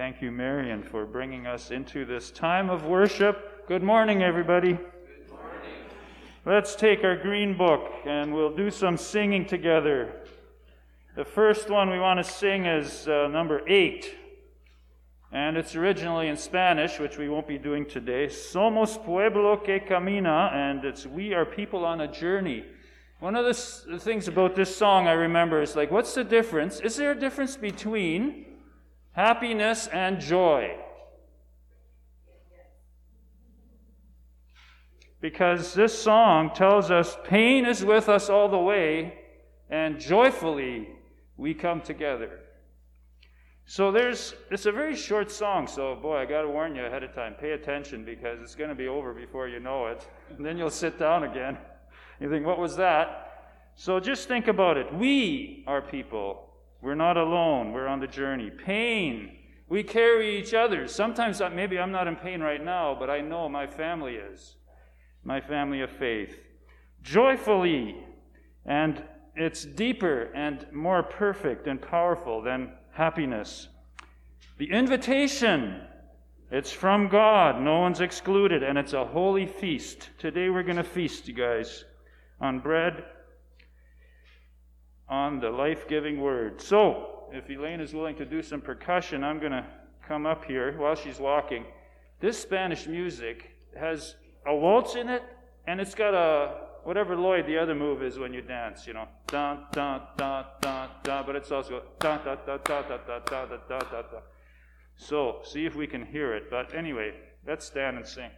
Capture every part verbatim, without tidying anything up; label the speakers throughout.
Speaker 1: Thank you, Marion, for bringing us into this time of worship. Good morning, everybody.
Speaker 2: Good morning.
Speaker 1: Let's take our green book and we'll do some singing together. The first one we want to sing is uh, number eight. And it's originally in Spanish, which we won't be doing today. Somos pueblo que camina, and it's we are people on a journey. One of the, the things about this song I remember is like, what's the difference? Is there a difference between happiness and joy? Because this song tells us pain is with us all the way, and joyfully we come together. So there's, it's a very short song, so boy, I got to warn you ahead of time. Pay attention because it's going to be over before you know it. And then you'll sit down again. You think, what was that? So just think about it. We are people. We're not alone. We're on the journey. Pain. We carry each other. Sometimes maybe I'm not in pain right now, but I know my family is. My family of faith. Joyfully. And it's deeper and more perfect and powerful than happiness. The invitation. It's from God. No one's excluded. And it's a holy feast. Today we're going to feast, you guys, on bread, on the life-giving word. So, if Elaine is willing to do some percussion, I'm going to come up here while she's walking. This Spanish music has a waltz in it, and it's got a, whatever Lloyd the other move is when you dance, you know, dun, dun, dun, dun, dun, but it's also dun, dun, dun, dun, dun, dun, dun, dun, dun, dun, dun. So, see if we can hear it. But anyway, let's stand and sing.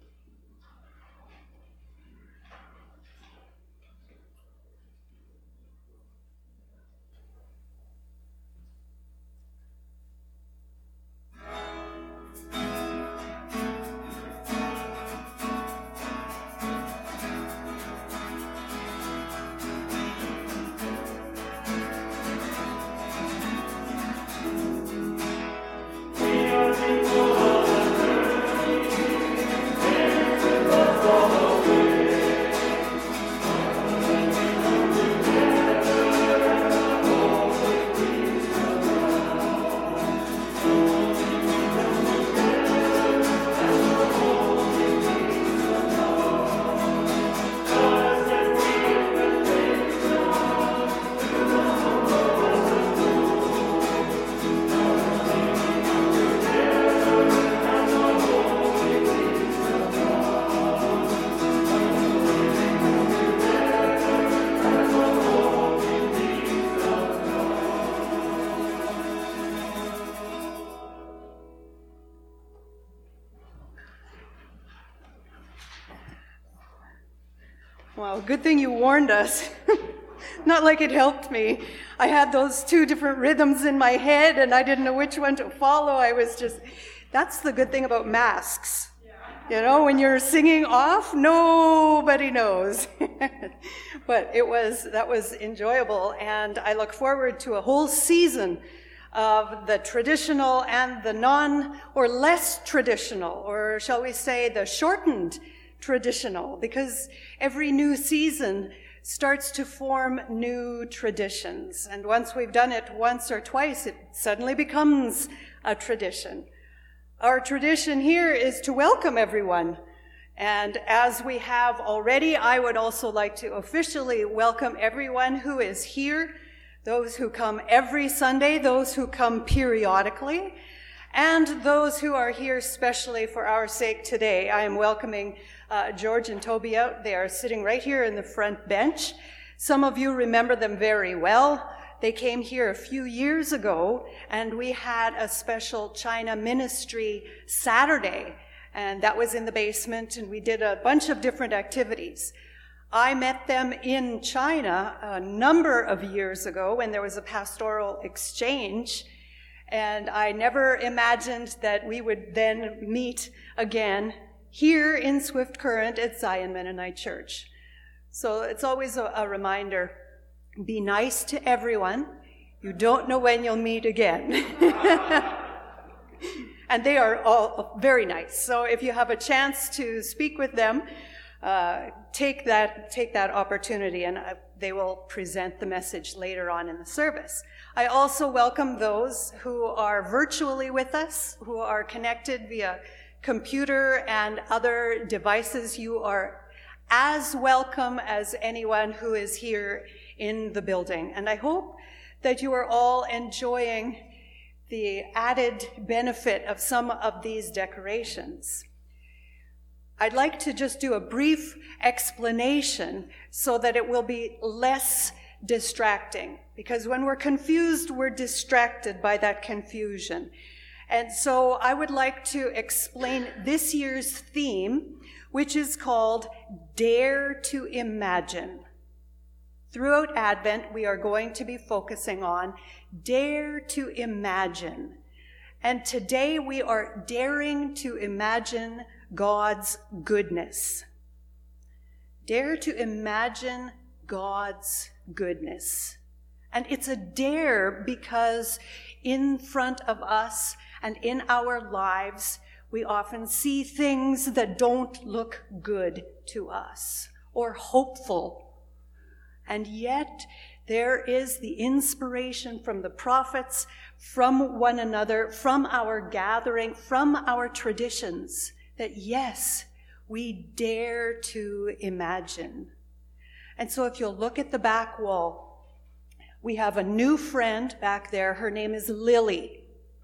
Speaker 3: Well, good thing you warned us. Not like it helped me. I had those two different rhythms in my head, and I didn't know which one to follow. I was just, that's the good thing about masks. You know, when you're singing off, nobody knows. But it was, that was enjoyable, and I look forward to a whole season of the traditional and the non, or less traditional, or shall we say the shortened traditional, because every new season starts to form new traditions. And once we've done it once or twice, it suddenly becomes a tradition. Our tradition here is to welcome everyone. And as we have already, I would also like to officially welcome everyone who is here, those who come every Sunday, those who come periodically, and those who are here specially for our sake today. I am welcoming uh, George and Toby out. They are sitting right here in the front bench. Some of you remember them very well. They came here a few years ago, and we had a special China ministry Saturday, and that was in the basement, and we did a bunch of different activities. I met them in China a number of years ago when there was a pastoral exchange, and I never imagined that we would then meet again here in Swift Current at Zion Mennonite Church. So it's always a, a reminder, be nice to everyone. You don't know when you'll meet again. And they are all very nice. So if you have a chance to speak with them, uh, take that take that opportunity, and uh, they will present the message later on in the service. I also welcome those who are virtually with us, who are connected via computer and other devices. You are as welcome as anyone who is here in the building. And I hope that you are all enjoying the added benefit of some of these decorations. I'd like to just do a brief explanation so that it will be less distracting, because when we're confused, we're distracted by that confusion. And so I would like to explain this year's theme, which is called Dare to Imagine. Throughout Advent, we are going to be focusing on Dare to Imagine. And today we are daring to imagine God's goodness. Dare to imagine God's goodness. And it's a dare because in front of us and in our lives, we often see things that don't look good to us or hopeful. And yet, there is the inspiration from the prophets, from one another, from our gathering, from our traditions, that yes, we dare to imagine. And so if you'll look at the back wall, we have a new friend back there. Her name is Lily.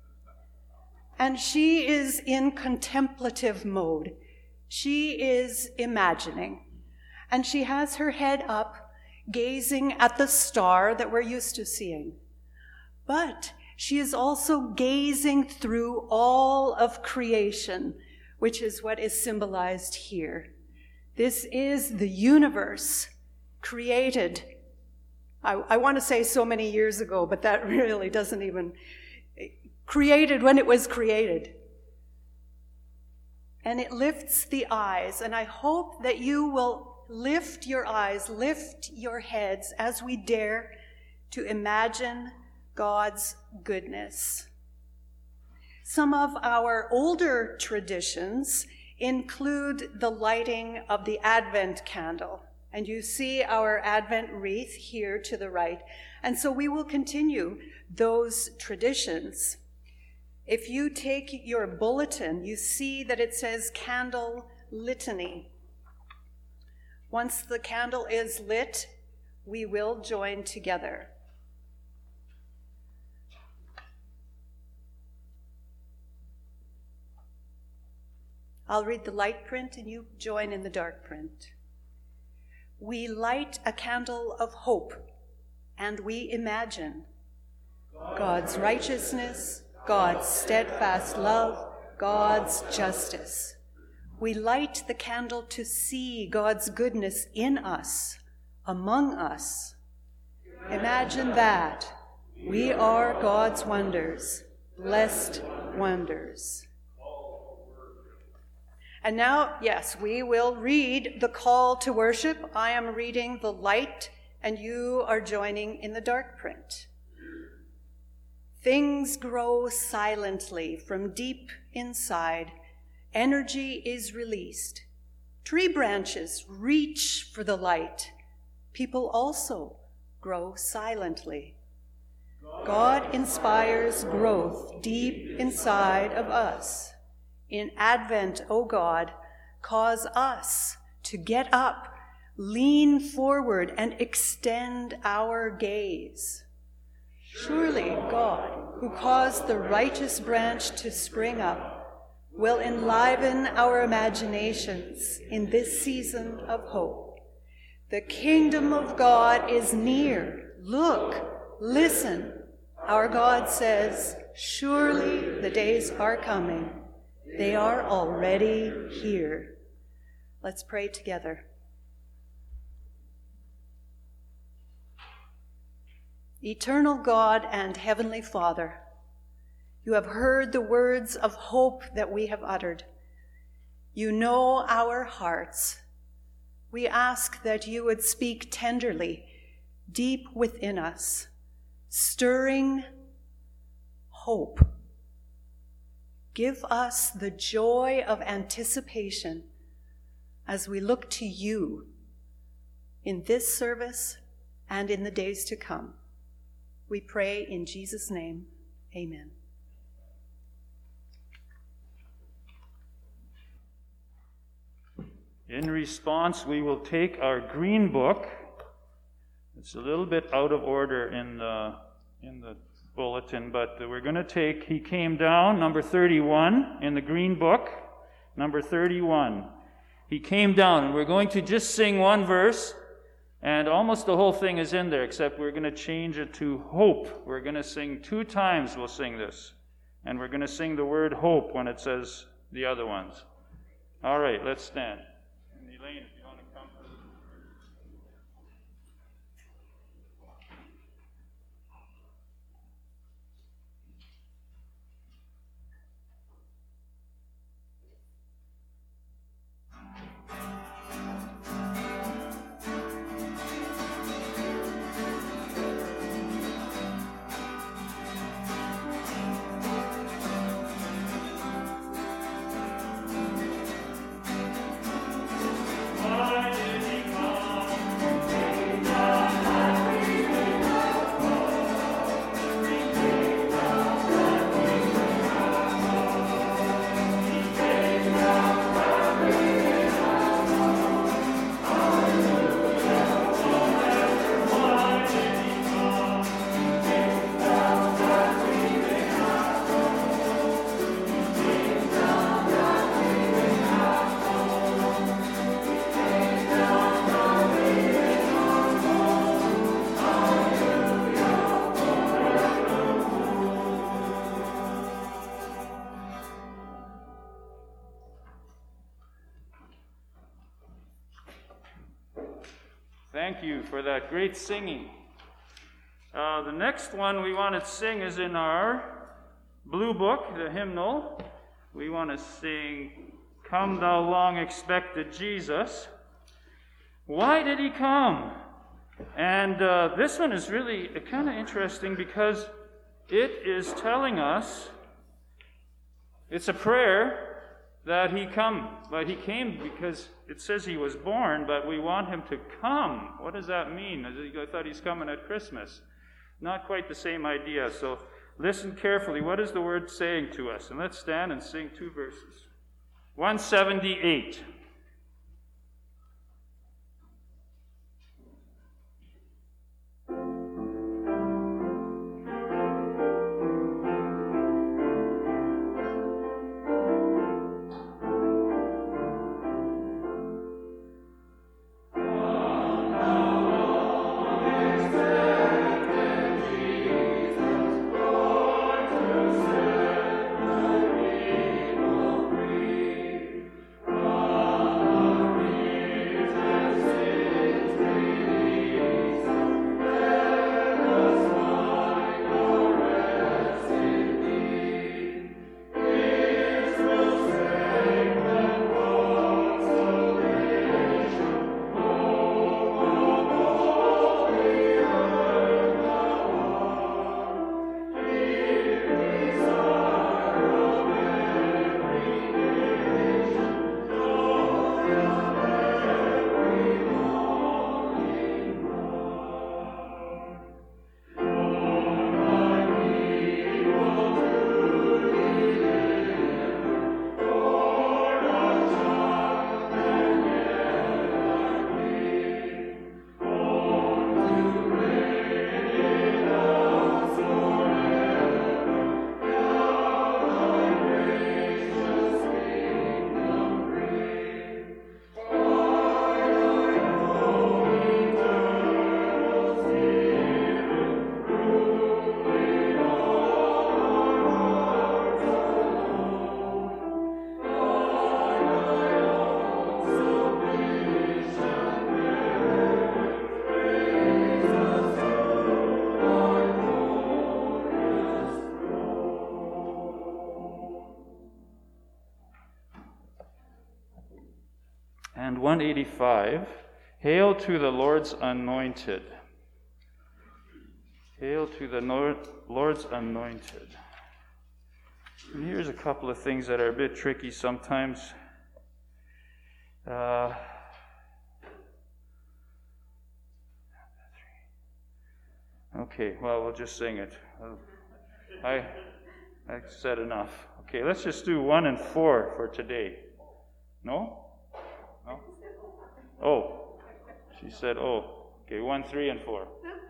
Speaker 3: And she is in contemplative mode. She is imagining. And she has her head up, gazing at the star that we're used to seeing. But she is also gazing through all of creation, which is what is symbolized here. This is the universe created, I, I want to say so many years ago, but that really doesn't even, created when it was created. And it lifts the eyes, and I hope that you will lift your eyes, lift your heads as we dare to imagine God's goodness. Some of our older traditions include the lighting of the Advent candle. And you see our Advent wreath here to the right. And so we will continue those traditions. If you take your bulletin, you see that it says Candle Litany. Once the candle is lit, we will join together. I'll read the light print and you join in the dark print. We light a candle of hope, and we imagine God's righteousness, God's steadfast love, God's justice. We light the candle to see God's goodness in us, among us. Imagine that. We are God's wonders, blessed wonders. And now, yes, we will read the call to worship. I am reading the light, and you are joining in the dark print. Things grow silently from deep inside. Energy is released. Tree branches reach for the light. People also grow silently. God inspires growth deep inside of us. In Advent, O God, cause us to get up, lean forward, and extend our gaze. Surely God, who caused the righteous branch to spring up, will enliven our imaginations in this season of hope. The kingdom of God is near. Look, listen. Our God says, surely the days are coming. They are already here. Let's pray together. Eternal God and Heavenly Father, you have heard the words of hope that we have uttered. You know our hearts. We ask that you would speak tenderly, deep within us, stirring hope. Give us the joy of anticipation as we look to you in this service and in the days to come. We pray in Jesus' name, amen.
Speaker 1: In response, we will take our green book. It's a little bit out of order in the, in the bulletin, but we're going to take He Came Down, number thirty-one, in the green book, number thirty-one. He came down, and we're going to just sing one verse, and almost the whole thing is in there, except we're going to change it to hope. We're going to sing two times, we'll sing this. And we're going to sing the word hope when it says the other ones. All right, let's stand. And Elaine, if you want to come to the... Thank you for that great singing. Uh, the next one we want to sing is in our blue book, the hymnal. We want to sing, Come Thou Long Expected Jesus. Why did He come? And uh, this one is really kind of interesting because it is telling us, it's a prayer that He come, but He came because it says He was born, but we want Him to come. What does that mean? I thought He's coming at Christmas. Not quite the same idea, so listen carefully. What is the word saying to us? And let's stand and sing two verses. one seventy-eight. And one eighty-five, Hail to the Lord's Anointed. Hail to the Lord's Anointed. And here's a couple of things that are a bit tricky sometimes. Uh, okay, well, we'll just sing it. I, I said enough. Okay, let's just do one and four for today. No? No? Oh, she said, oh. Okay, one, three, and four.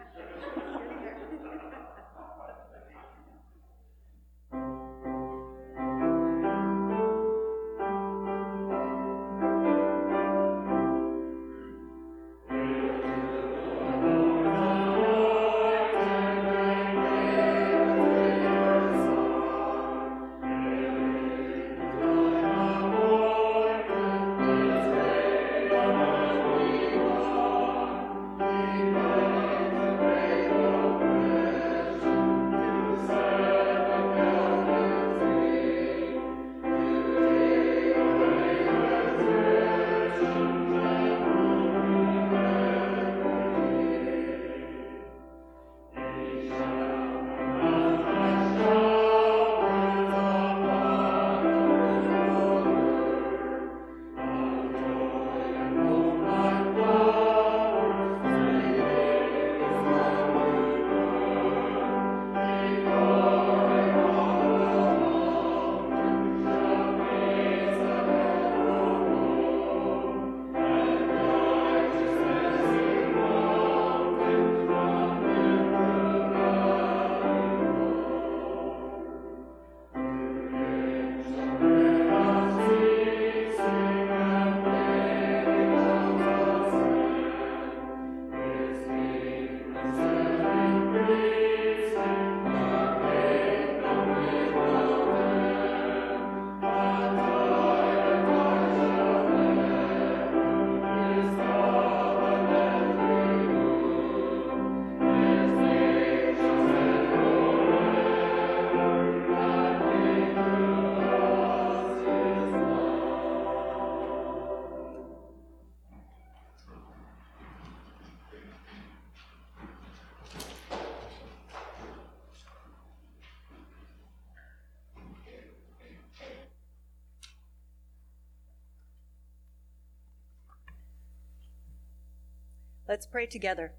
Speaker 3: Let's pray together.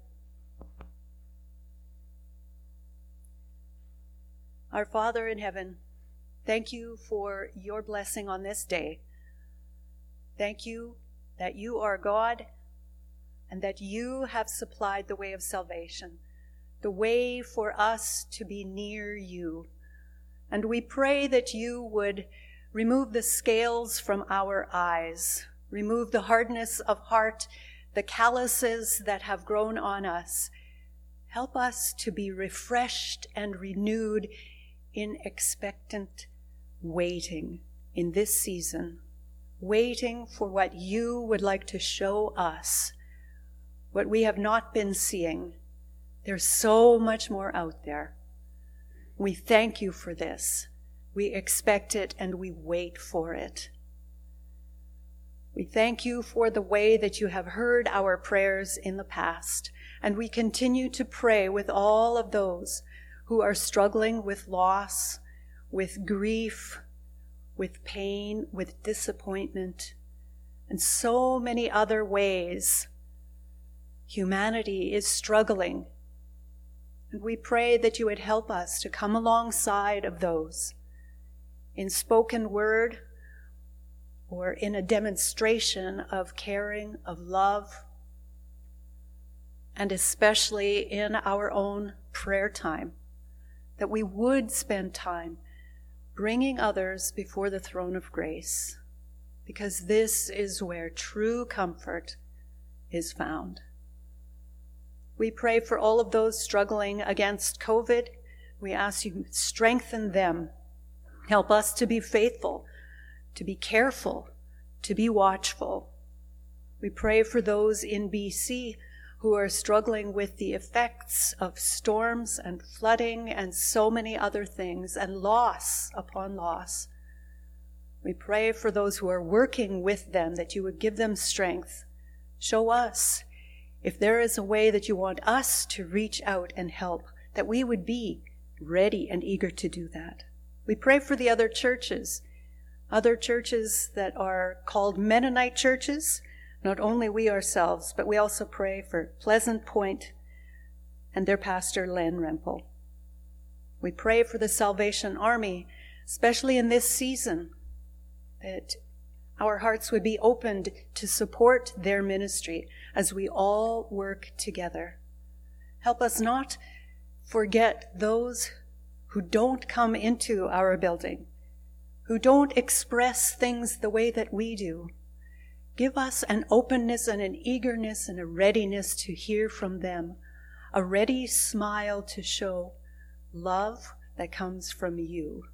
Speaker 3: Our Father in heaven, thank you for your blessing on this day. Thank you that you are God and that you have supplied the way of salvation, the way for us to be near you. And we pray that you would remove the scales from our eyes, remove the hardness of heart, the calluses that have grown on us. Help us to be refreshed and renewed in expectant waiting in this season, waiting for what you would like to show us, what we have not been seeing. There's so much more out there. We thank you for this. We expect it and we wait for it. We thank you for the way that you have heard our prayers in the past, and we continue to pray with all of those who are struggling with loss, with grief, with pain, with disappointment, and so many other ways. Humanity is struggling, and we pray that you would help us to come alongside of those in spoken word, or in a demonstration of caring, of love, and especially in our own prayer time, that we would spend time bringing others before the throne of grace, because this is where true comfort is found. We pray for all of those struggling against COVID. We ask you to strengthen them. Help us to be faithful, to be careful, to be watchful. We pray for those in B C who are struggling with the effects of storms and flooding and so many other things, and loss upon loss. We pray for those who are working with them, that you would give them strength. Show us if there is a way that you want us to reach out and help, that we would be ready and eager to do that. We pray for the other churches other churches that are called Mennonite churches, not only we ourselves, but we also pray for Pleasant Point and their pastor, Len Rempel. We pray for the Salvation Army, especially in this season, that our hearts would be opened to support their ministry as we all work together. Help us not forget those who don't come into our building, who don't express things the way that we do. Give us an openness and an eagerness and a readiness to hear from them, a ready smile to show love that comes from you.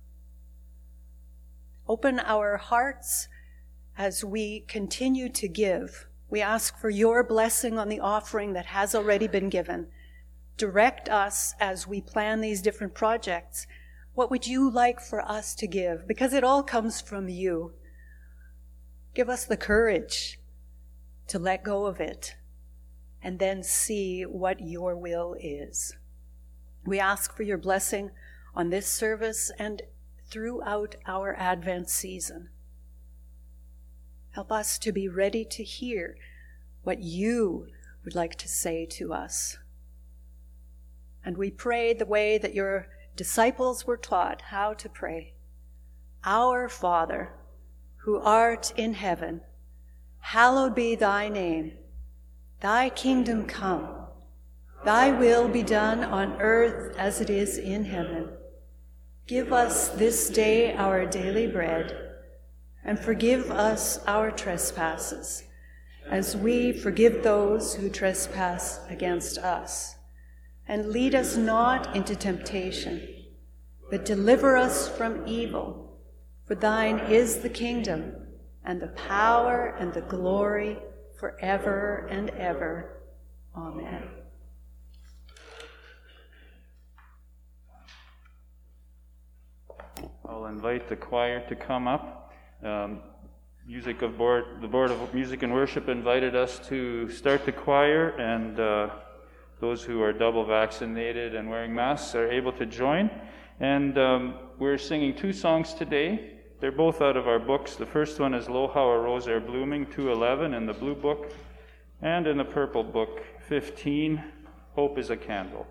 Speaker 3: Open our hearts as we continue to give. We ask for your blessing on the offering that has already been given. Direct us as we plan these different projects. What would you like for us to give? Because it all comes from you. Give us the courage to let go of it and then see what your will is. We ask for your blessing on this service and throughout our Advent season. Help us to be ready to hear what you would like to say to us. And we pray the way that your disciples were taught how to pray. Our Father, who art in heaven, hallowed be thy name. Thy kingdom come. Thy will be done on earth as it is in heaven. Give us this day our daily bread, and forgive us our trespasses, as we forgive those who trespass against us. And lead us not into temptation, but deliver us from evil. For thine is the kingdom, and the power, and the glory, forever and ever. Amen.
Speaker 1: I'll invite the choir to come up. Um, music of board, the Board of Music and Worship invited us to start the choir, and uh, those who are double vaccinated and wearing masks are able to join. And um, we're singing two songs today. They're both out of our books. The first one is Lo How a Rose Are Blooming, two eleven in the blue book, and in the purple book, fifteen, Hope is a Candle.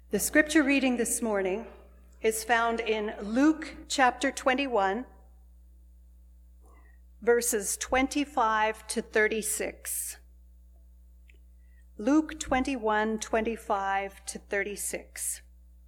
Speaker 3: The scripture reading this morning is found in Luke chapter twenty-one, verses twenty-five to thirty-six. Luke twenty-one, twenty-five to thirty-six.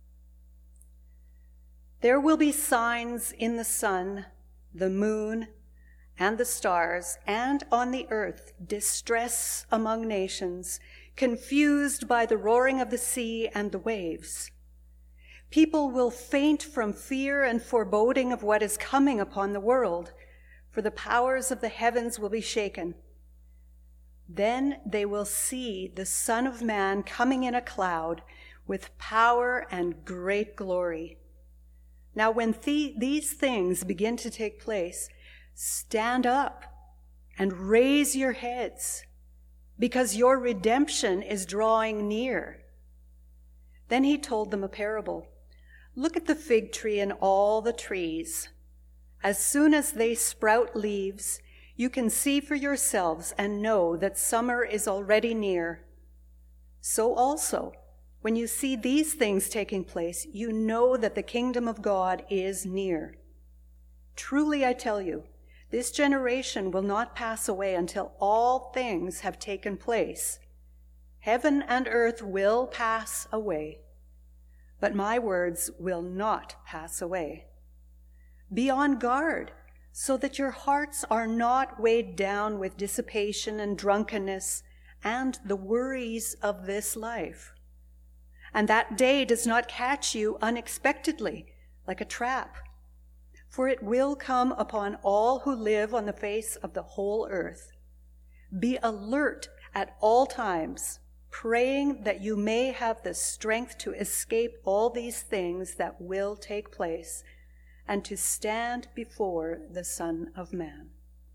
Speaker 3: There will be signs in the sun, the moon, and the stars, and on the earth distress among nations, confused by the roaring of the sea and the waves. People will faint from fear and foreboding of what is coming upon the world, for the powers of the heavens will be shaken. Then they will see the Son of Man coming in a cloud with power and great glory. Now when th- these things begin to take place, stand up and raise your heads, because your redemption is drawing near. Then he told them a parable. Look at the fig tree and all the trees. As soon as they sprout leaves, you can see for yourselves and know that summer is already near. So also, when you see these things taking place, you know that the kingdom of God is near. Truly I tell you, this generation will not pass away until all things have taken place. Heaven and earth will pass away, but my words will not pass away. Be on guard, so that your hearts are not weighed down with dissipation and drunkenness and the worries of this life. And that day does not catch you unexpectedly, like a trap. For it will come upon all who live on the face of the whole earth. Be alert at all times, praying that you may have the strength to escape all these things that will take place, and to stand before the Son of Man.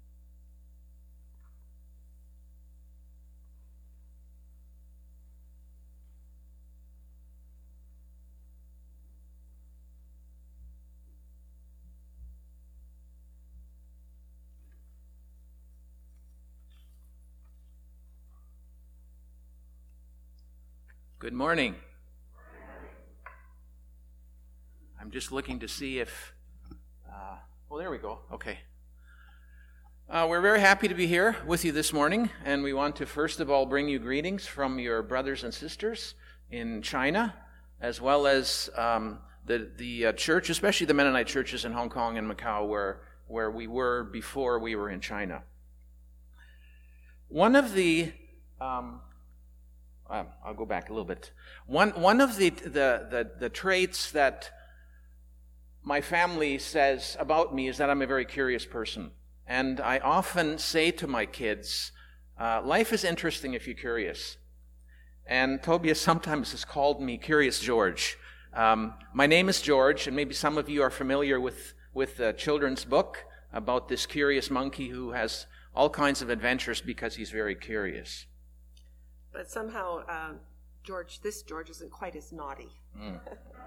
Speaker 2: Good morning. I'm just looking to see if, uh, well, there we go. Okay. Uh, we're very happy to be here with you this morning, and we want to first of all bring you greetings from your brothers and sisters in China, as well as um, the the uh, church, especially the Mennonite churches in Hong Kong and Macau, where where we were before we were in China. One of the um, Uh, I'll go back a little bit. One one of the, the the the traits that my family says about me is that I'm a very curious person. And I often say to my kids, uh, life is interesting if you're curious. And Tobias sometimes has called me Curious George. Um, my name is George, and maybe some of you are familiar with, with the children's book about this curious monkey who has all kinds of adventures because he's very curious.
Speaker 4: But somehow, uh, George, this George isn't quite as naughty. Mm.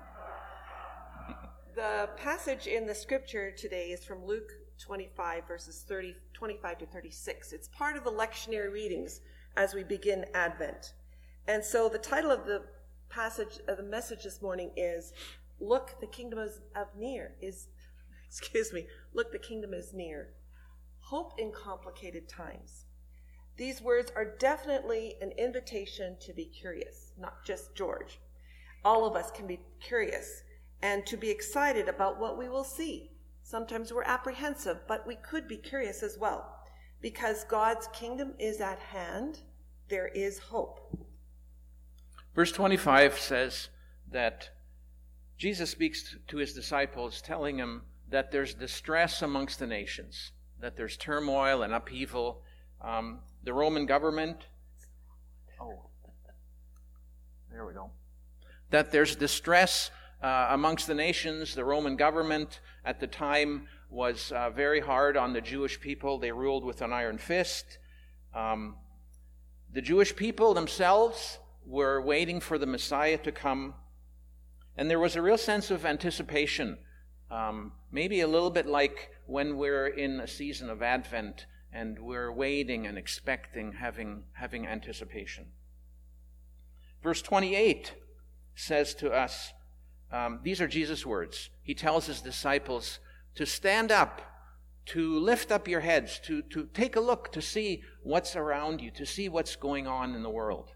Speaker 4: The passage in the scripture today is from Luke twenty-five, verses thirty, twenty-five to thirty-six. It's part of the lectionary readings as we begin Advent. And so the title of the passage, of the message this morning is, Look, the kingdom is of near, is, excuse me, look, the kingdom is near. Hope in complicated times. These words are definitely an invitation to be curious, not just George. All of us can be curious and to be excited about what we will see. Sometimes we're apprehensive, but we could be curious as well. Because God's kingdom is at hand, there is hope.
Speaker 2: Verse twenty-five says that Jesus speaks to his disciples, telling them that there's distress amongst the nations, that there's turmoil and upheaval. Um, the Roman government, oh, there we go, that there's distress uh, amongst the nations. The Roman government at the time was uh, very hard on the Jewish people. They ruled with an iron fist. Um, the Jewish people themselves were waiting for the Messiah to come, and there was a real sense of anticipation, um, maybe a little bit like when we're in a season of Advent and we're waiting and expecting, having, having anticipation. Verse twenty-eight says to us, um, these are Jesus' words. He tells his disciples to stand up, to lift up your heads, to, to take a look, to see what's around you, to see what's going on in the world.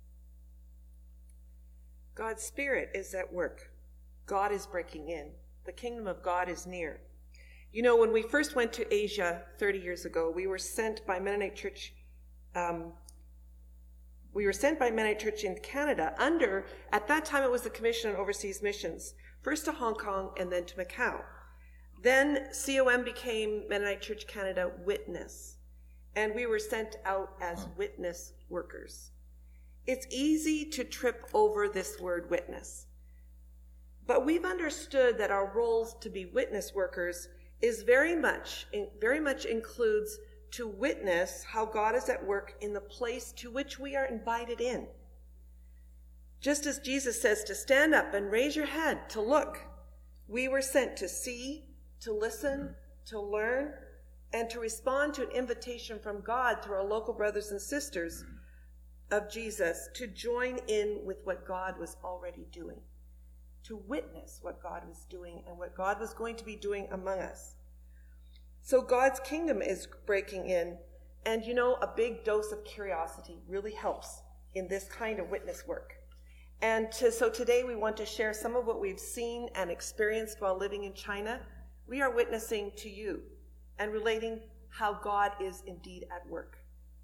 Speaker 4: God's Spirit is at work. God is breaking in. The kingdom of God is near. You know, when we first went to Asia thirty years ago, we were sent by Mennonite Church, um, we were sent by Mennonite Church in Canada under, at that time it was the Commission on Overseas Missions, first to Hong Kong and then to Macau. Then C O M became Mennonite Church Canada Witness, and we were sent out as witness workers. It's easy to trip over this word witness, but we've understood that our roles to be witness workers is very much, very much includes to witness how God is at work in the place to which we are invited in. Just as Jesus says to stand up and raise your head, to look, we were sent to see, to listen, to learn, and to respond to an invitation from God through our local brothers and sisters of Jesus to join in with what God was already doing, to witness what God was doing and what God was going to be doing among us. So God's kingdom is breaking in, and you know, a big dose of curiosity really helps in this kind of witness work. And to, so today we want to share some of what we've seen and experienced while living in China. We are witnessing to you and relating how God is indeed at work.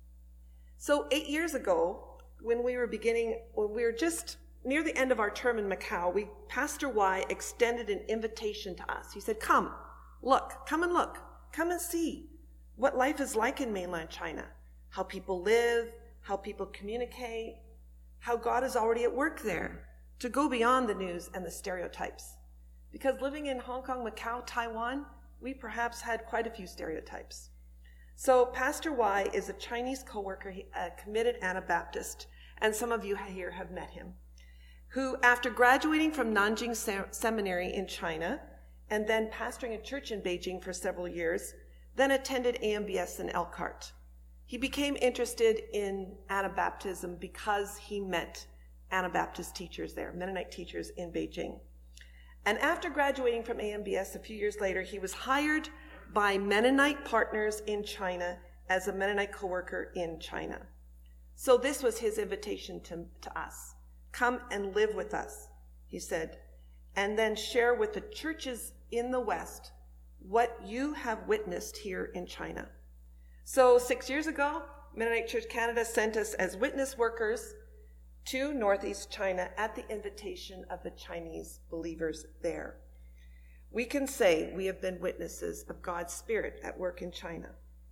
Speaker 4: So eight years ago, when we were beginning, when we were just near the end of our term in Macau, we, Pastor Y extended an invitation to us. He said, come, look, come and look, come and see what life is like in mainland China, how people live, how people communicate, how God is already at work there, to go beyond the news and the stereotypes. Because living in Hong Kong, Macau, Taiwan, we perhaps had quite a few stereotypes. So Pastor Y is a Chinese co-worker, a committed Anabaptist, and some of you here have met him, who after graduating from Nanjing Seminary in China, and then pastoring a church in Beijing for several years, then attended A M B S in Elkhart. He became interested in Anabaptism because he met Anabaptist teachers there, Mennonite teachers in Beijing. And after graduating from A M B S a few years later, he was hired by Mennonite partners in China as a Mennonite co-worker in China. So this was his invitation to, to us. Come and live with us, he said, and then share with the churches in the West what you have witnessed here in China. So six years ago, Mennonite Church Canada sent us as witness workers to Northeast China at the invitation of the Chinese believers there. We can say we have been witnesses of God's Spirit at work in China.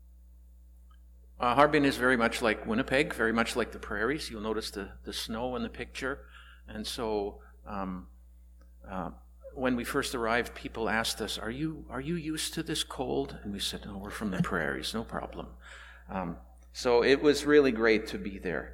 Speaker 2: Uh, Harbin is very much like Winnipeg, very much like the prairies. You'll notice the, the snow in the picture. And so um, uh, when we first arrived, people asked us, are you are you used to this cold? And we said, no, we're from the prairies, no problem. Um, so it was really great to be there.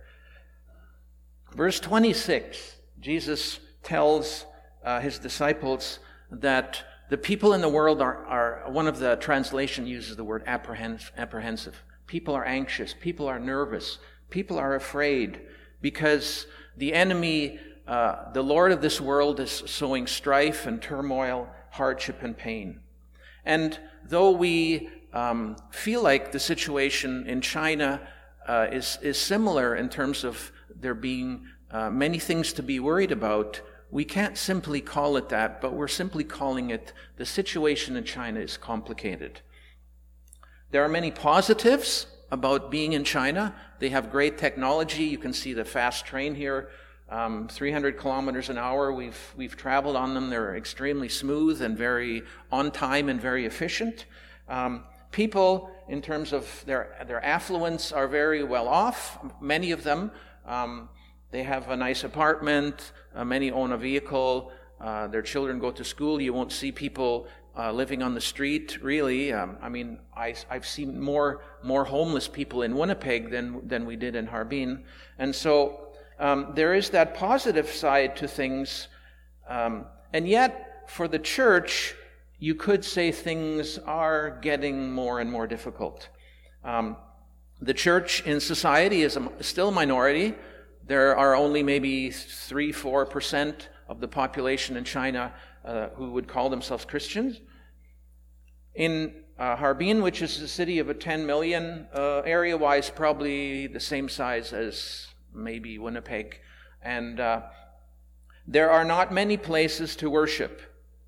Speaker 2: Verse twenty-six, Jesus tells uh, his disciples that the people in the world are, are, one of the translation uses the word apprehens- apprehensive. People are anxious. People are nervous. People are afraid because the enemy, uh, the Lord of this world, is sowing strife and turmoil, hardship and pain. And though we um, feel like the situation in China uh, is, is similar in terms of there being uh, many things to be worried about, we can't simply call it that, but we're simply calling it the situation in China is complicated. There are many positives about being in China. They have great technology. You can see the fast train here, um, three hundred kilometers an hour. We've we've traveled on them. They're extremely smooth and very on time and very efficient. Um, people, in terms of their their affluence, are very well off. Many of them. Um, They have a nice apartment, uh, many own a vehicle, uh, their children go to school. You won't see people uh, living on the street, really. Um, I mean, I, I've seen more more homeless people in Winnipeg than, than we did in Harbin. And so um, there is that positive side to things. Um, and yet, for the church, you could say things are getting more and more difficult. Um, the church in society is a, still a minority. there are only maybe three, four percent of the population in China uh, who would call themselves Christians. In uh, Harbin, which is a city of a ten million, uh, area-wise probably the same size as maybe Winnipeg, and uh, there are not many places to worship.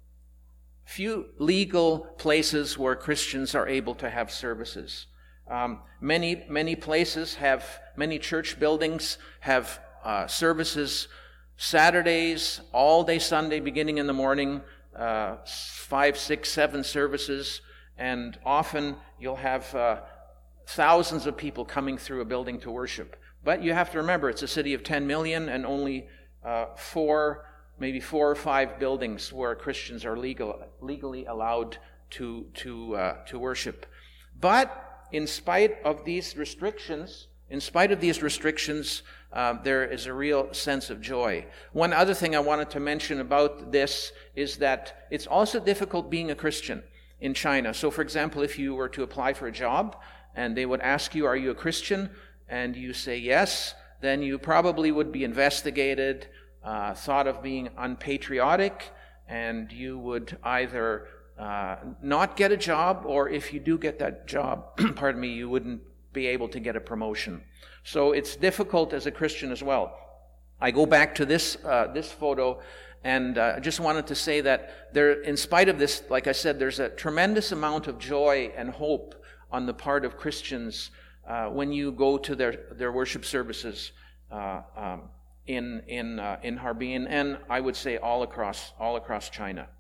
Speaker 2: Few legal places where Christians are able to have services. Um, many, many places have, many church buildings have uh, services Saturdays, all day Sunday, beginning in the morning, uh, five, six, seven services, and often you'll have uh, thousands of people coming through a building to worship. But you have to remember, it's a city of ten million and only uh, four maybe four or five buildings where Christians are legal, legally allowed to to uh, to worship. But in spite of these restrictions, in spite of these restrictions, uh, there is a real sense of joy. One other thing I wanted to mention about this is that it's also difficult being a Christian in China. So, for example, if you were to apply for a job and they would ask you, "Are you a Christian?" and you say yes, then you probably would be investigated. Uh, thought of being unpatriotic, and you would either uh, not get a job, or if you do get that job, pardon me, you wouldn't be able to get a promotion. So it's difficult as a Christian as well. I go back to this uh, this photo, and uh, I just wanted to say that there, in spite of this, like I said, there's a tremendous amount of joy and hope on the part of Christians uh, when you go to their their worship services. Uh, um, in in uh, in Harbin, and I would say all across all across China.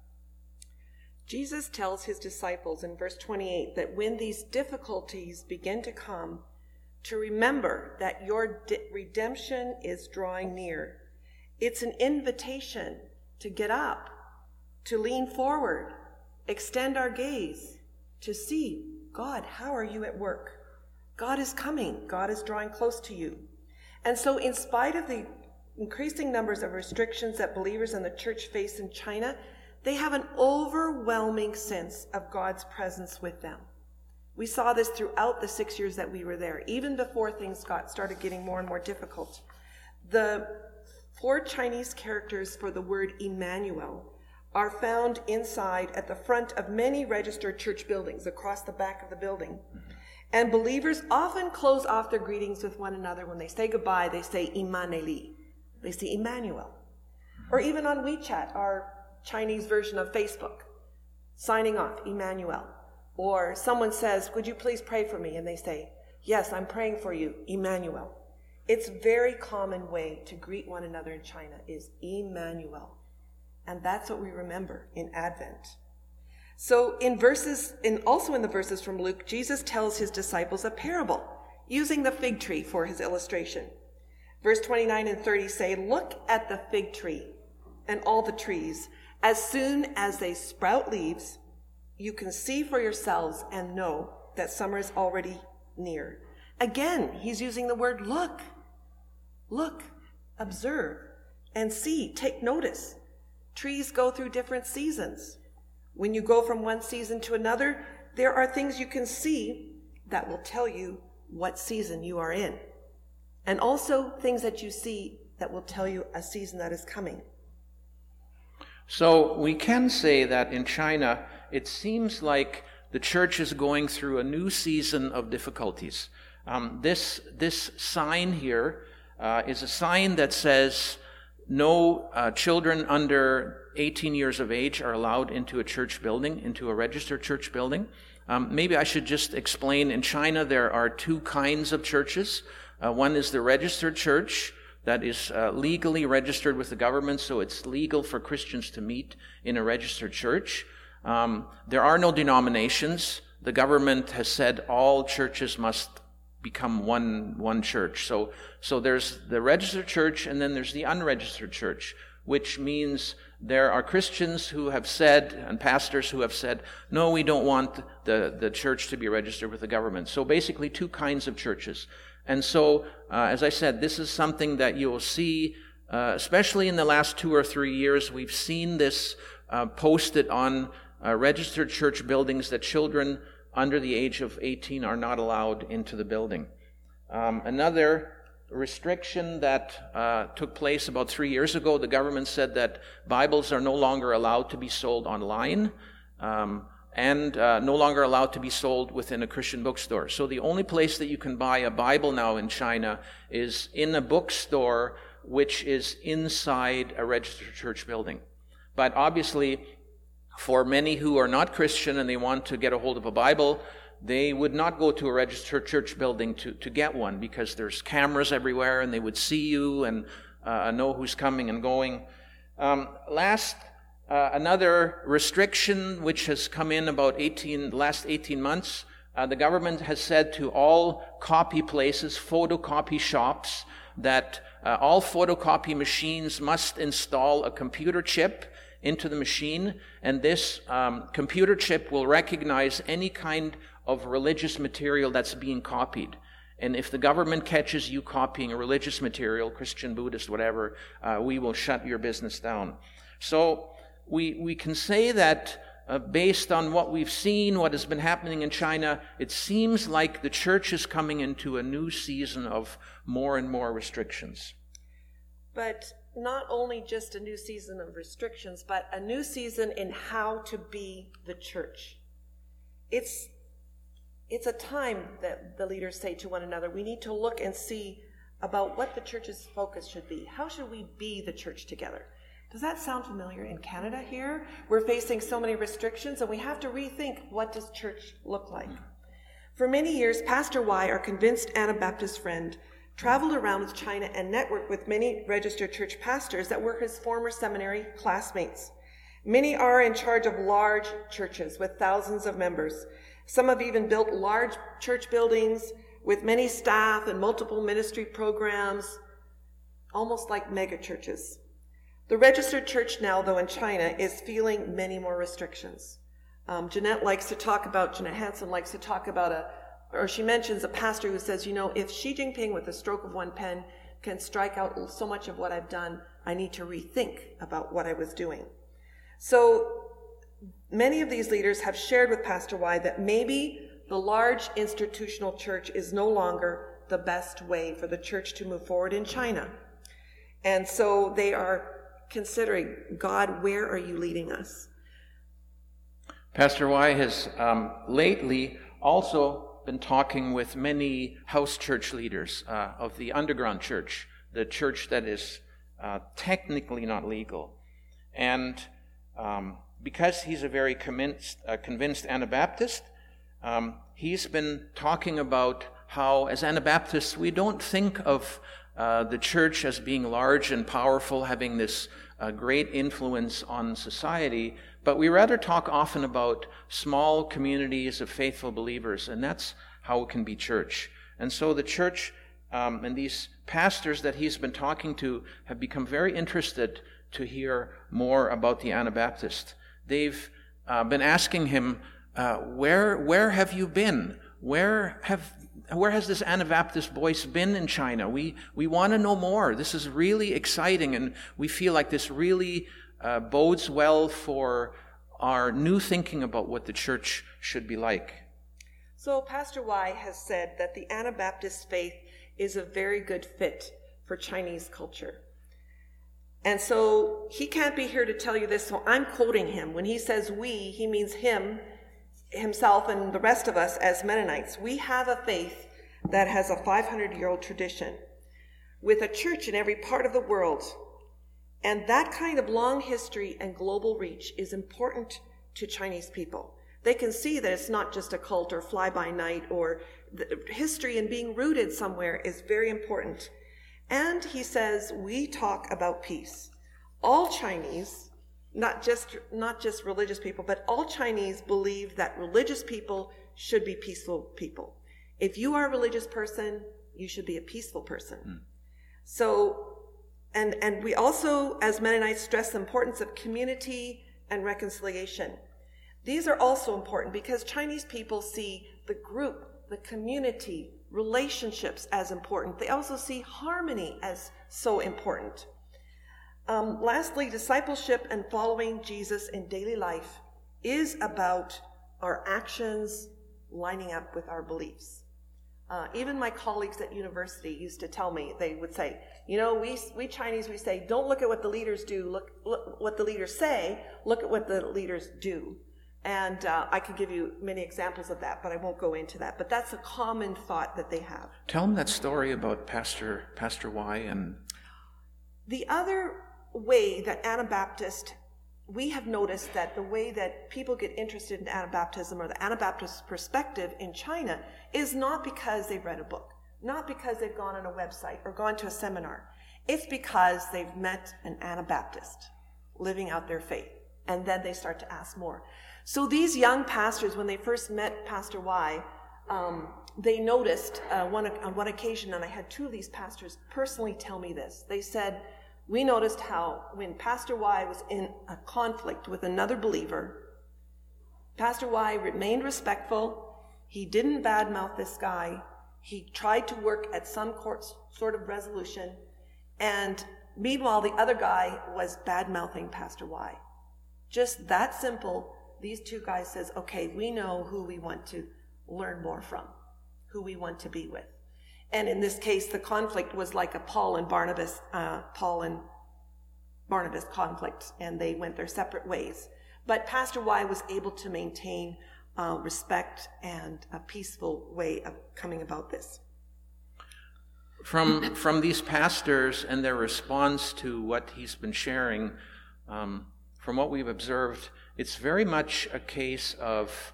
Speaker 4: Jesus tells his disciples in verse twenty-eight that when these difficulties begin to come, to remember that your di- redemption is drawing near. It's an invitation to get up, to lean forward, extend our gaze, to see, God, how are you at work? God is coming. God is drawing close to you. And so in spite of the increasing numbers of restrictions that believers in the church face in China, they have an overwhelming sense of God's presence with them. We saw this throughout the six years that we were there, even before things got started getting more and more difficult. The four Chinese characters for the word Emmanuel are found inside at the front of many registered church buildings across the back of the building. And believers often close off their greetings with one another. When they say goodbye, they say Immaneli. They say Emmanuel. Or even on WeChat, our Chinese version of Facebook, signing off, Emmanuel. Or someone says, would you please pray for me? And they say, yes, I'm praying for you, Emmanuel. It's a very common way to greet one another in China is Emmanuel. And that's what we remember in Advent. So in verses, in also in the verses from Luke, Jesus tells his disciples a parable, using the fig tree for his illustration. Verse twenty-nine and thirty say, look at the fig tree and all the trees. As soon as they sprout leaves, you can see for yourselves and know that summer is already near. Again, he's using the word look. Look, observe, and see, take notice. Trees go through different seasons. When you go from one season to another, there are things you can see that will tell you what season you are in. And also things that you see that will tell you a season that is coming.
Speaker 2: So we can say that in China, it seems like the church is going through a new season of difficulties. Um, this, this sign here uh, is a sign that says no uh, children under eighteen years of age are allowed into a church building, into a registered church building. Um, maybe I should just explain, in China there are two kinds of churches. Uh, one is the registered church that is uh, legally registered with the government, so it's legal for Christians to meet in a registered church. Um, there are no denominations. The government has said all churches must become one one church. So, so there's the registered church, and then there's the unregistered church, which means there are Christians who have said, and pastors who have said, no, we don't want the, the church to be registered with the government. So basically two kinds of churches. And so, uh, as I said, this is something that you'll see, uh, especially in the last two or three years. We've seen this uh, posted on uh, registered church buildings that children under the age of eighteen are not allowed into the building. Um, another restriction that uh, took place about three years ago. The government said that Bibles are no longer allowed to be sold online um, and uh, no longer allowed to be sold within a Christian bookstore. So the only place that you can buy a Bible now in China is in a bookstore which is inside a registered church building. But obviously, for many who are not Christian and they want to get a hold of a Bible, they would not go to a registered church building to, to get one, because there's cameras everywhere and they would see you and uh, know who's coming and going. Um, last, uh, another restriction which has come in about eighteen, last eighteen months, uh, the government has said to all copy places, photocopy shops, that uh, all photocopy machines must install a computer chip into the machine, and this um, computer chip will recognize any kind of religious material that's being copied. And if the government catches you copying a religious material, Christian, Buddhist, whatever, uh, we will shut your business down. So we we can say that uh, based on what we've seen, what has been happening in China, it seems like the church is coming into a new season of more and more restrictions.
Speaker 4: But not only just a new season of restrictions, but a new season in how to be the church. It's It's a time that the leaders say to one another, we need to look and see about what the church's focus should be. How should we be the church together? Does that sound familiar in Canada here? We're facing so many restrictions, and we have to rethink, what does church look like? For many years, Pastor Y, our convinced Anabaptist friend, traveled around with China and networked with many registered church pastors that were his former seminary classmates. Many are in charge of large churches with thousands of members. Some have even built large church buildings with many staff and multiple ministry programs, almost like mega churches. The registered church now, though, in China is feeling many more restrictions. Um, Jeanette likes to talk about, Jeanette Hansen likes to talk about a, or she mentions a pastor who says, you know, if Xi Jinping with a stroke of one pen can strike out so much of what I've done, I need to rethink about what I was doing. So many of these leaders have shared with Pastor Y that maybe the large institutional church is no longer the best way for the church to move forward in China. And so they are considering, God, where are you leading us?
Speaker 2: Pastor Y has um, lately also been talking with many house church leaders uh, of the underground church, the church that is uh, technically not legal. And um, because he's a very convinced, uh, convinced Anabaptist, um, he's been talking about how, as Anabaptists, we don't think of uh, the church as being large and powerful, having this uh, great influence on society, but we rather talk often about small communities of faithful believers, and that's how it can be church. And so the church um, and these pastors that he's been talking to have become very interested to hear more about the Anabaptist. They've uh, been asking him, uh, where where have you been? Where have where has this Anabaptist voice been in China? We we want to know more. This is really exciting, and we feel like this really uh, bodes well for our new thinking about what the church should be like.
Speaker 4: So Pastor Y has said that the Anabaptist faith is a very good fit for Chinese culture. And so he can't be here to tell you this, so I'm quoting him. When he says we, he means him, himself, and the rest of us as Mennonites. We have a faith that has a five hundred year old tradition with a church in every part of the world. And that kind of long history and global reach is important to Chinese people. They can see that it's not just a cult or fly-by-night, or the history and being rooted somewhere is very important. And he says, we talk about peace. All Chinese, not just, not just religious people, but all Chinese believe that religious people should be peaceful people. If you are a religious person, you should be a peaceful person. Mm. So, and, and we also, as Mennonites, stress the importance of community and reconciliation. These are also important because Chinese people see the group, the community, relationships as important. They also see harmony as so important. Um, lastly, discipleship and following Jesus in daily life is about our actions lining up with our beliefs. Uh, even my colleagues at university used to tell me, they would say, you know, we we Chinese, we say, don't look at what the leaders do, look, look what the leaders say, look at what the leaders do. And uh, I could give you many examples of that, but I won't go into that. But that's a common thought that they have.
Speaker 2: Tell them that story about Pastor Pastor Y. And
Speaker 4: the other way that Anabaptist, we have noticed that the way that people get interested in Anabaptism or the Anabaptist perspective in China is not because they've read a book, not because they've gone on a website or gone to a seminar. It's because they've met an Anabaptist living out their faith, and then they start to ask more. So these young pastors, when they first met Pastor Y, um, they noticed uh, one, on one occasion, and I had two of these pastors personally tell me this. They said, we noticed how when Pastor Y was in a conflict with another believer, Pastor Y remained respectful. He didn't badmouth this guy. He tried to work at some court sort of resolution. And meanwhile, the other guy was badmouthing Pastor Y. Just that simple. These two guys says, okay, we know who we want to learn more from, who we want to be with. And in this case, the conflict was like a Paul and Barnabas, uh, Paul and Barnabas conflict, and they went their separate ways. But Pastor Y was able to maintain uh, respect and a peaceful way of coming about this.
Speaker 2: From from these pastors and their response to what he's been sharing, um, from what we've observed, it's very much a case of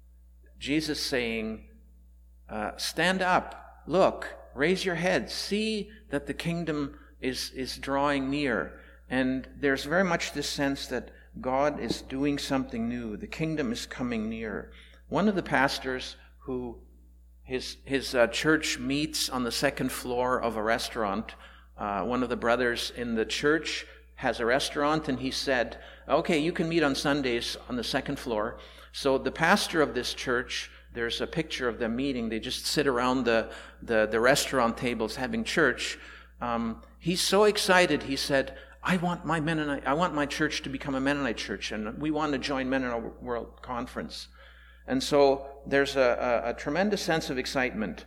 Speaker 2: Jesus saying, uh, stand up, look, raise your head, see that the kingdom is, is drawing near. And there's very much this sense that God is doing something new. The kingdom is coming near. One of the pastors who his, his uh, church meets on the second floor of a restaurant, uh, one of the brothers in the church has a restaurant, and he said, okay, you can meet on Sundays on the second floor. So the pastor of this church, there's a picture of them meeting. They just sit around the, the, the restaurant tables having church. Um, he's so excited. He said, I want my Mennonite, I want my church to become a Mennonite church, and we want to join Mennonite World Conference. And so there's a, a, a tremendous sense of excitement.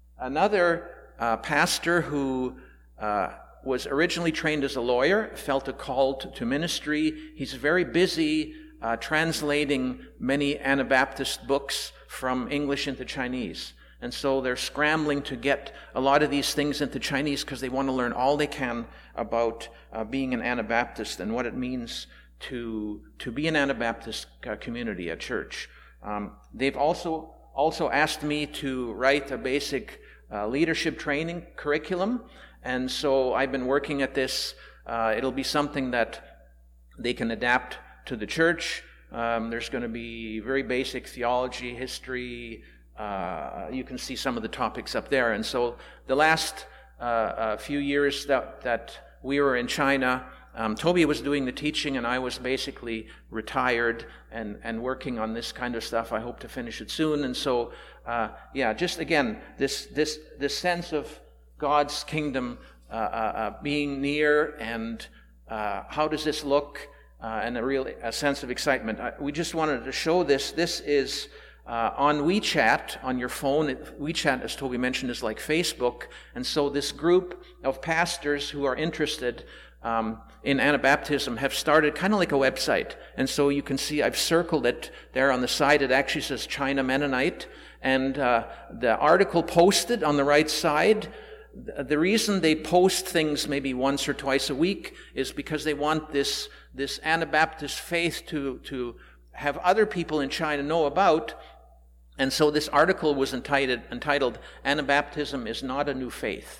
Speaker 2: Another uh, pastor who uh, was originally trained as a lawyer, felt a call to, to ministry. He's very busy uh, translating many Anabaptist books from English into Chinese. And so they're scrambling to get a lot of these things into Chinese because they want to learn all they can about uh, being an Anabaptist and what it means to to be an Anabaptist uh, community, a church. Um, they've also also asked me to write a basic uh, leadership training curriculum. And so I've been working at this. Uh, it'll be something that they can adapt to the church. Um, there's going to be very basic theology, history. Uh, you can see some of the topics up there. And so the last uh, uh, few years that, that we were in China, um, Toby was doing the teaching, and I was basically retired and, and working on this kind of stuff. I hope to finish it soon. And so, uh, yeah, just again, this this this sense of God's kingdom uh, uh, uh, being near, and uh, how does this look, uh, and a real a sense of excitement. I, we just wanted to show this. This is uh, on WeChat, on your phone. WeChat, as Toby mentioned, is like Facebook. And so this group of pastors who are interested um, in Anabaptism have started kind of like a website. And so you can see I've circled it there on the side. It actually says China Mennonite. And uh, the article posted on the right side, the reason they post things maybe once or twice a week is because they want this this Anabaptist faith to, to have other people in China know about. And so this article was entitled, entitled Anabaptism is Not a New Faith.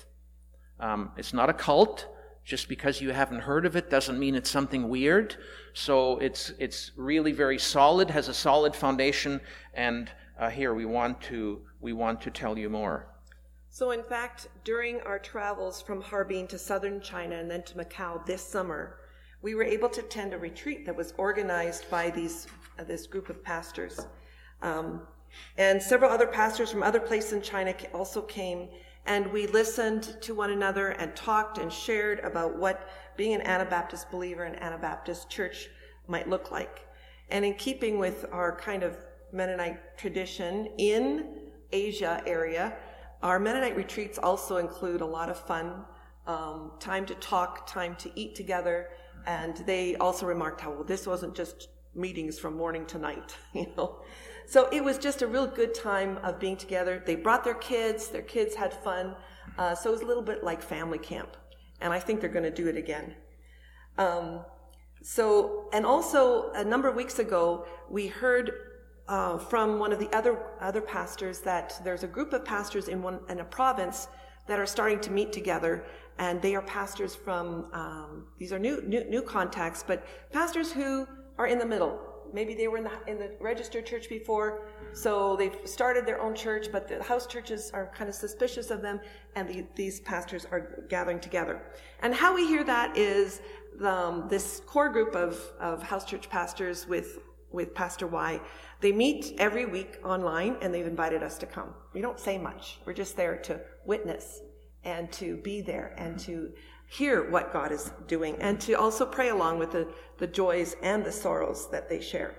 Speaker 2: Um, it's not a cult. Just because you haven't heard of it doesn't mean it's something weird. So it's it's really very solid, has a solid foundation, and uh, here we want to we want to tell you more.
Speaker 4: So in fact, during our travels from Harbin to southern China and then to Macau this summer, we were able to attend a retreat that was organized by these uh, this group of pastors. Um, and several other pastors from other places in China also came, and we listened to one another and talked and shared about what being an Anabaptist believer in Anabaptist church might look like. And in keeping with our kind of Mennonite tradition in Asia area, our Mennonite retreats also include a lot of fun, um, time to talk, time to eat together, and they also remarked how, well, this wasn't just meetings from morning to night, you know. So it was just a real good time of being together. They brought their kids, their kids had fun, uh, so it was a little bit like family camp, and I think they're going to do it again. Um, so, and also a number of weeks ago, we heard uh, from one of the other other pastors that there's a group of pastors in one in a province that are starting to meet together, and they are pastors from um, these are new, new new contacts, but pastors who are in the middle. Maybe they were in the in the registered church before, so they've started their own church, but the house churches are kind of suspicious of them, and the, these pastors are gathering together. And how we hear that is um, this core group of, of house church pastors with with Pastor Y. They meet every week online, and they've invited us to come. We don't say much. We're just there to witness and to be there and to hear what God is doing, and to also pray along with the, the joys and the sorrows that they share.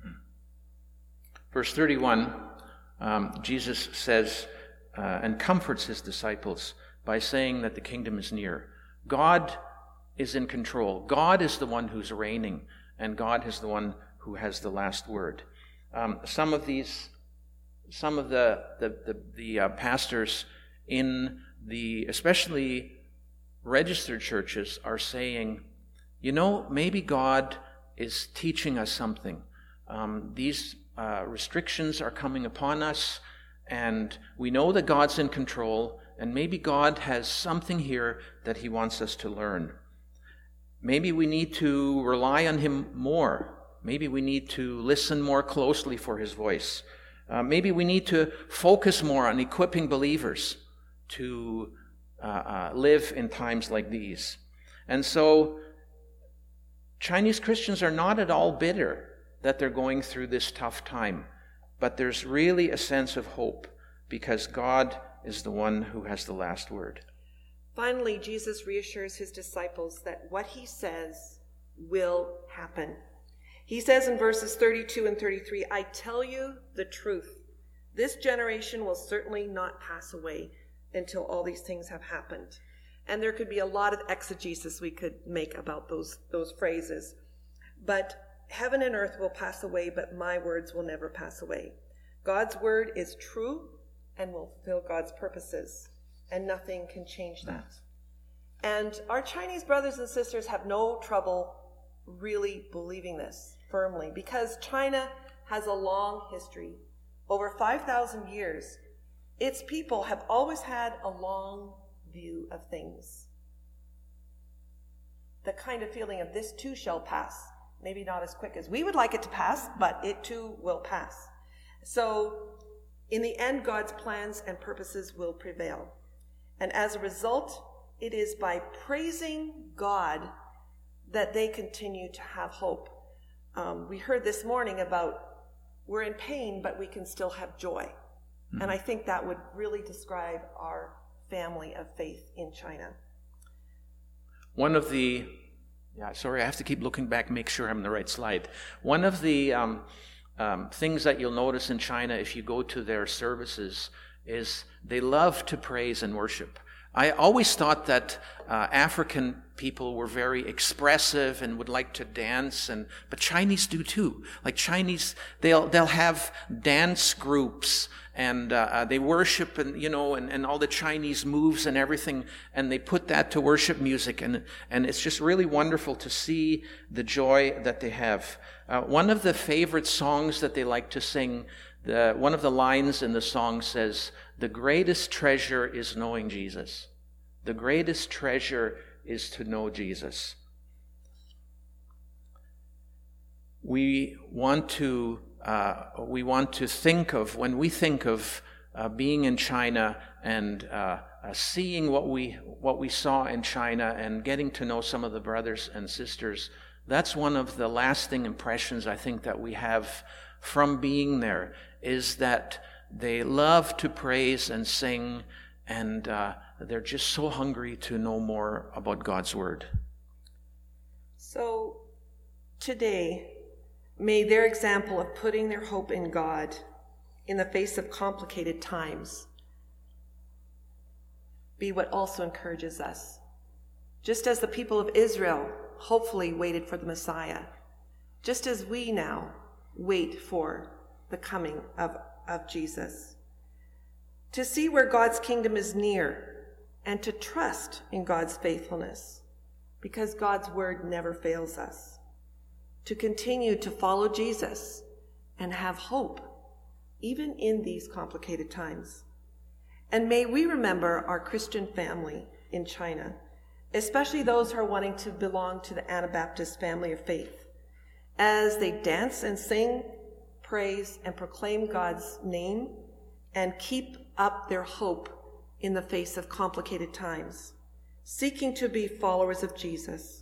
Speaker 2: Verse thirty-one, um, Jesus says uh, and comforts his disciples by saying that the kingdom is near. God is in control. God is the one who's reigning, and God is the one who has the last word. Um, some of these, some of the the the, the uh, pastors in the, especially registered churches, are saying, you know, maybe God is teaching us something. Um, these uh, restrictions are coming upon us, and we know that God's in control, and maybe God has something here that he wants us to learn. Maybe we need to rely on him more. Maybe we need to listen more closely for his voice. Uh, maybe we need to focus more on equipping believers to Uh, uh, live in times like these. And so Chinese Christians are not at all bitter that they're going through this tough time, but there's really a sense of hope because God is the one who has the last word.
Speaker 4: Finally, Jesus reassures his disciples that what he says will happen. He says in verses thirty-two and thirty-three, I tell you the truth. This generation will certainly not pass away until all these things have happened. And there could be a lot of exegesis we could make about those, those phrases. But heaven and earth will pass away, but my words will never pass away. God's word is true and will fulfill God's purposes, and nothing can change that. And our Chinese brothers and sisters have no trouble really believing this firmly, because China has a long history. Over five thousand years, its people have always had a long view of things. The kind of feeling of this too shall pass. Maybe not as quick as we would like it to pass, but it too will pass. So in the end, God's plans and purposes will prevail. And as a result, it is by praising God that they continue to have hope. Um, we heard this morning about we're in pain, but we can still have joy. Mm-hmm. And I think that would really describe our family of faith in China.
Speaker 2: One of the, yeah, sorry, I have to keep looking back and make sure I'm on the right slide. One of the um, um, things that you'll notice in China if you go to their services is they love to praise and worship. I always thought that uh, African people were very expressive and would like to dance, and but Chinese do too. Like Chinese, they'll they'll have dance groups, and uh, uh, they worship, and you know, and, and all the Chinese moves and everything, and they put that to worship music, and and it's just really wonderful to see the joy that they have. Uh, one of the favorite songs that they like to sing, the one of the lines in the song says, "The greatest treasure is knowing Jesus. The greatest treasure is to know Jesus." We want to uh, we want to think of, when we think of uh, being in China and uh, uh, seeing what we what we saw in China and getting to know some of the brothers and sisters, that's one of the lasting impressions I think that we have from being there, is that they love to praise and sing, and uh, they're just so hungry to know more about God's word.
Speaker 4: So today, may their example of putting their hope in God in the face of complicated times be what also encourages us. Just as the people of Israel hopefully waited for the Messiah, just as we now wait for the coming of, of Jesus. To see where God's kingdom is near and to trust in God's faithfulness, because God's word never fails us. To continue to follow Jesus and have hope, even in these complicated times. And may we remember our Christian family in China, especially those who are wanting to belong to the Anabaptist family of faith, as they dance and sing, praise, and proclaim God's name, and keep up their hope in the face of complicated times, seeking to be followers of Jesus.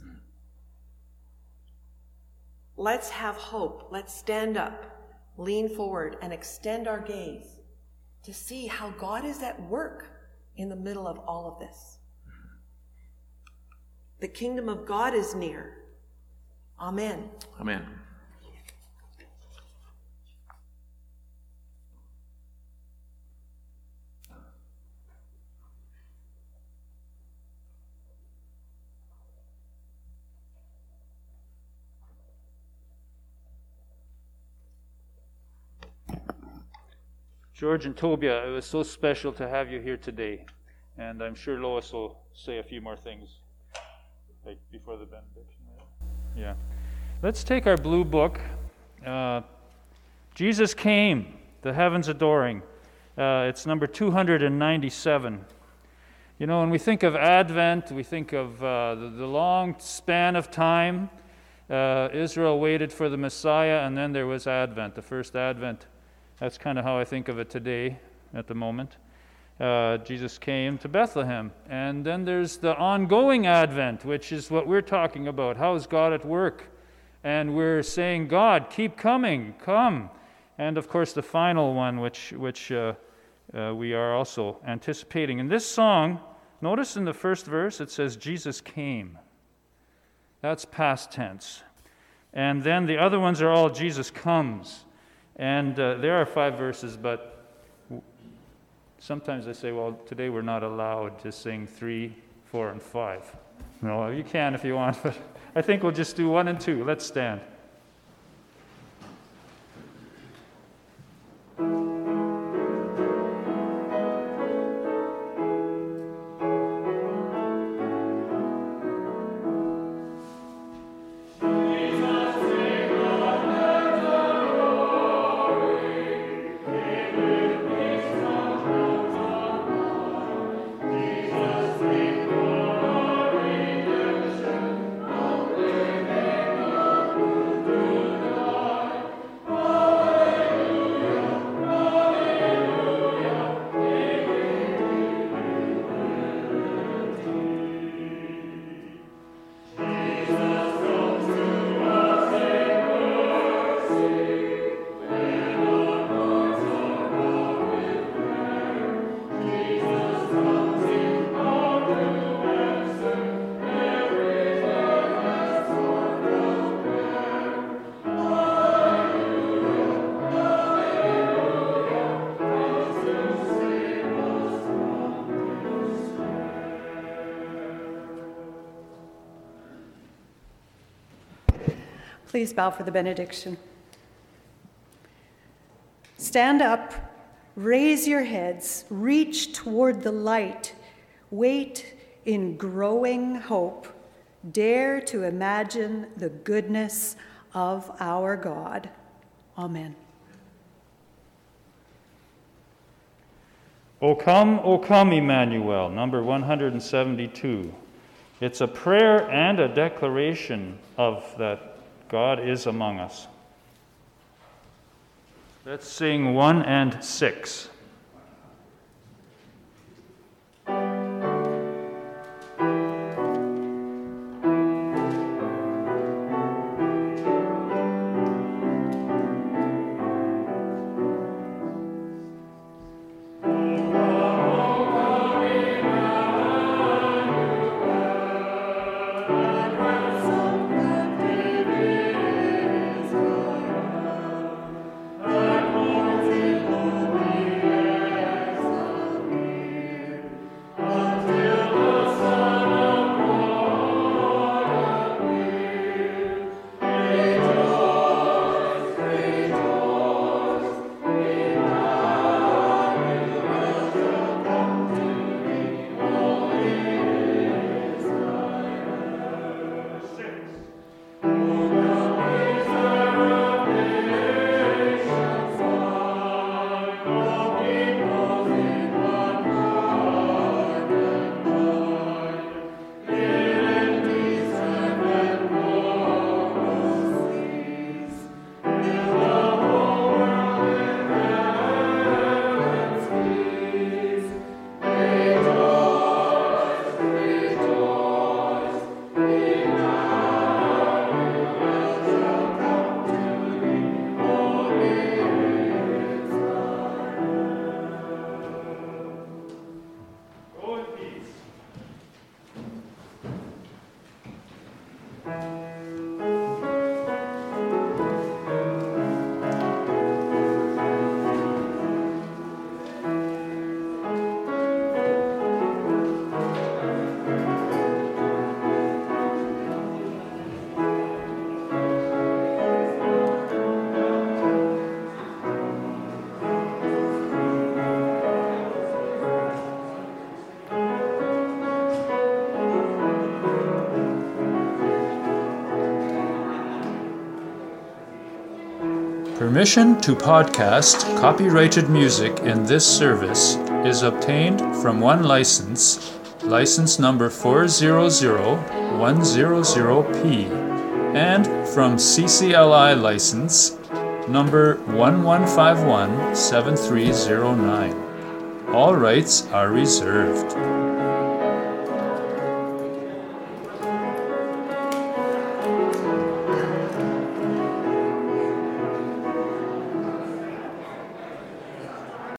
Speaker 4: Let's have hope. Let's stand up, lean forward, and extend our gaze to see how God is at work in the middle of all of this. The kingdom of God is near. Amen.
Speaker 2: Amen.
Speaker 1: George and Tobia, it was so special to have you here today. And I'm sure Lois will say a few more things like before the benediction. Yeah. Let's take our blue book. Uh, Jesus Came, the Heavens Adoring. Uh, it's number two hundred ninety-seven. You know, when we think of Advent, we think of uh, the, the long span of time. Uh, Israel waited for the Messiah, and then there was Advent, the first Advent. That's kind of how I think of it today, at the moment. Uh, Jesus came to Bethlehem. And then there's the ongoing Advent, which is what we're talking about. How is God at work? And we're saying, God, keep coming, come. And of course, the final one, which, which uh, uh, we are also anticipating. In this song, notice in the first verse, it says, Jesus came. That's past tense. And then the other ones are all Jesus comes. And uh, there are five verses, but sometimes I say, well, today we're not allowed to sing three, four, and five. No, you can if you want, but I think we'll just do one and two. Let's stand.
Speaker 3: Please bow for the benediction. Stand up, raise your heads, reach toward the light, wait in growing hope, dare to imagine the goodness of our God. Amen.
Speaker 1: O come, O come, Emmanuel, number one hundred seventy-two. It's a prayer and a declaration of that God is among us. Let's sing one and six.
Speaker 5: Thank you.
Speaker 1: Permission to podcast copyrighted music in this service is obtained from one license, license number four zero zero one zero zero P, and from C C L I license number one one five one seven three zero nine. All rights are reserved.